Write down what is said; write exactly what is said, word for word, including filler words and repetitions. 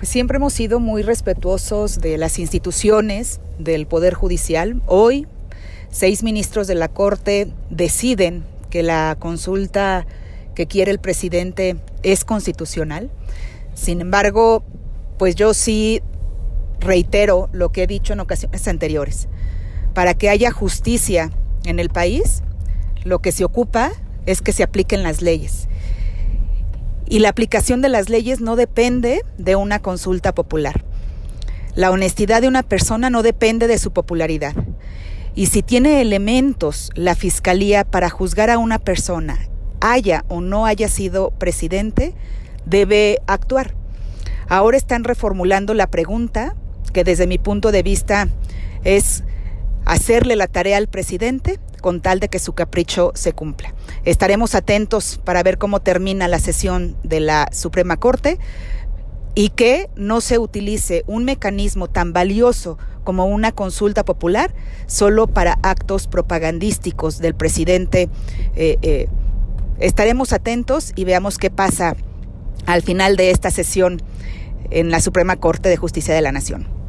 Pues siempre hemos sido muy respetuosos de las instituciones del Poder Judicial. Hoy, seis ministros de la Corte deciden que la consulta que quiere el presidente es constitucional. Sin embargo, pues yo sí reitero lo que he dicho en ocasiones anteriores. Para que haya justicia en el país, lo que se ocupa es que se apliquen las leyes. Y la aplicación de las leyes no depende de una consulta popular. La honestidad de una persona no depende de su popularidad. Y si tiene elementos la Fiscalía para juzgar a una persona, haya o no haya sido presidente, debe actuar. Ahora están reformulando la pregunta, que desde mi punto de vista es hacerle la tarea al presidente con tal de que su capricho se cumpla. Estaremos atentos para ver cómo termina la sesión de la Suprema Corte y que no se utilice un mecanismo tan valioso como una consulta popular solo para actos propagandísticos del presidente. Eh, eh, estaremos atentos y veamos qué pasa al final de esta sesión en la Suprema Corte de Justicia de la Nación.